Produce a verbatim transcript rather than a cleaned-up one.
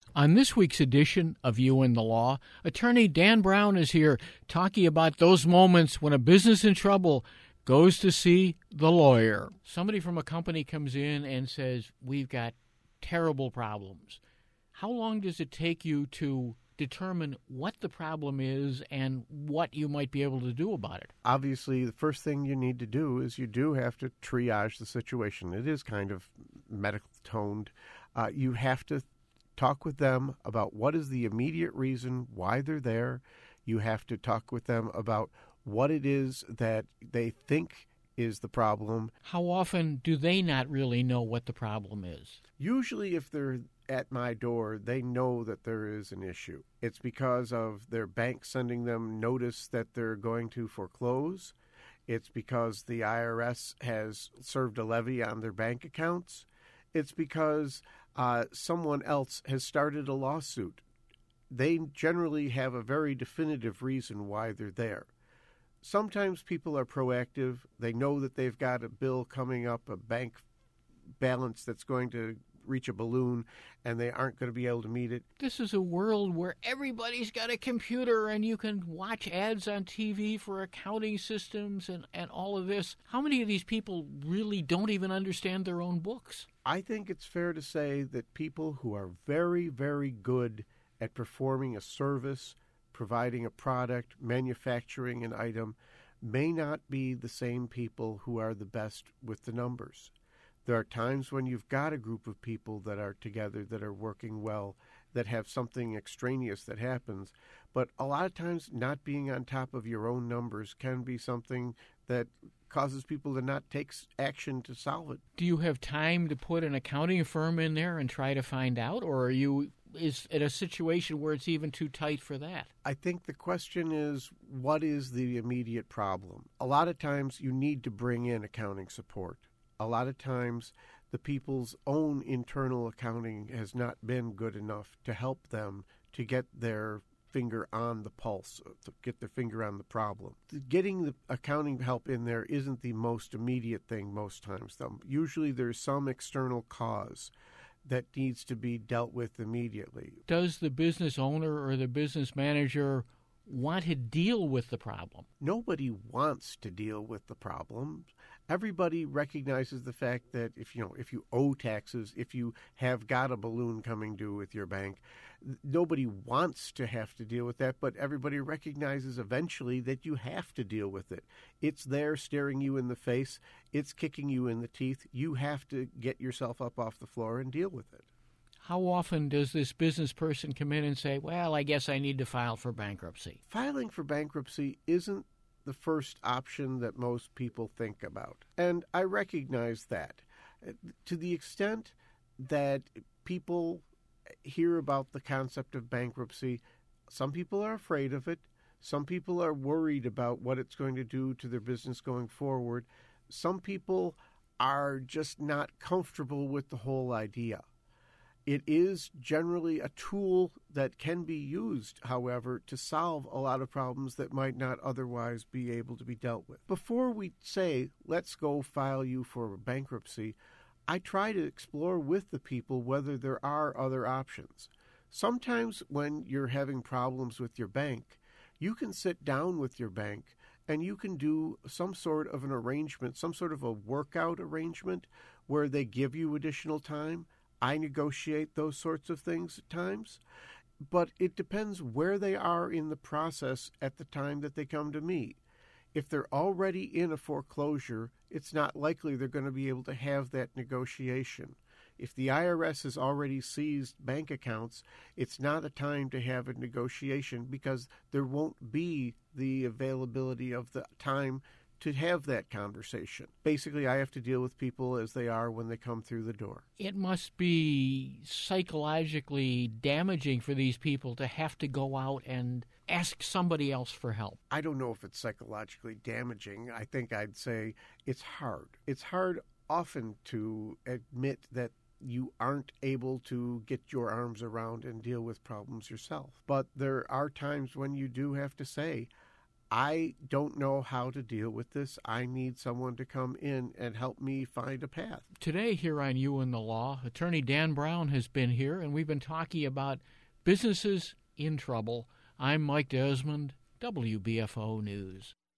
On this week's edition of You and the Law, attorney Dan Brown is here talking about those moments when a business in trouble goes to see the lawyer. Somebody from a company comes in and says, we've got terrible problems. How long does it take you to determine what the problem is and what you might be able to do about it? Obviously, the first thing you need to do is you do have to triage the situation. It is kind of medical toned. Uh, you have to talk with them about what is the immediate reason why they're there. You have to talk with them about what it is that they think is the problem. How often do they not really know what the problem is? Usually, if they're at my door, they know that there is an issue. It's because of their bank sending them notice that they're going to foreclose. It's because the I R S has served a levy on their bank accounts. It's because uh, someone else has started a lawsuit. They generally have a very definitive reason why they're there. Sometimes people are proactive. They know that they've got a bill coming up, a bank balance that's going to reach a balloon, and they aren't going to be able to meet it. This is a world where everybody's got a computer and you can watch ads on T V for accounting systems and, and all of this. How many of these people really don't even understand their own books? I think it's fair to say that people who are very, very good at performing a service, providing a product, manufacturing an item, may not be the same people who are the best with the numbers. There are times when you've got a group of people that are together, that are working well, that have something extraneous that happens. But a lot of times not being on top of your own numbers can be something that causes people to not take action to solve it. Do you have time to put an accounting firm in there and try to find out, or are you is it a situation where it's even too tight for that? I think the question is, what is the immediate problem? A lot of times you need to bring in accounting support. A lot of times the people's own internal accounting has not been good enough to help them to get their finger on the pulse, to get their finger on the problem. Getting the accounting help in there isn't the most immediate thing most times, though. Usually there's some external cause that needs to be dealt with immediately. Does the business owner or the business manager want to deal with the problem? Nobody wants to deal with the problem. Everybody recognizes the fact that if you know if you owe taxes, if you have got a balloon coming due with your bank, nobody wants to have to deal with that, but everybody recognizes eventually that you have to deal with it. It's there staring you in the face. It's kicking you in the teeth. You have to get yourself up off the floor and deal with it. How often does this business person come in and say, well, I guess I need to file for bankruptcy? Filing for bankruptcy isn't the first option that most people think about. And I recognize that. To the extent that people hear about the concept of bankruptcy, some people are afraid of it. Some people are worried about what it's going to do to their business going forward. Some people are just not comfortable with the whole idea. It is generally a tool that can be used, however, to solve a lot of problems that might not otherwise be able to be dealt with. Before we say, let's go file you for bankruptcy, I try to explore with the people whether there are other options. Sometimes when you're having problems with your bank, you can sit down with your bank and you can do some sort of an arrangement, some sort of a workout arrangement where they give you additional time. I negotiate those sorts of things at times, but it depends where they are in the process at the time that they come to me. If they're already in a foreclosure, it's not likely they're going to be able to have that negotiation. If the I R S has already seized bank accounts, it's not a time to have a negotiation because there won't be the availability of the time to have that conversation. Basically, I have to deal with people as they are when they come through the door. It must be psychologically damaging for these people to have to go out and ask somebody else for help. I don't know if it's psychologically damaging. I think I'd say it's hard. It's hard often to admit that you aren't able to get your arms around and deal with problems yourself. But there are times when you do have to say, I don't know how to deal with this. I need someone to come in and help me find a path. Today here on You and the Law, Attorney Dan Brown has been here, and we've been talking about businesses in trouble. I'm Mike Desmond, W B F O News.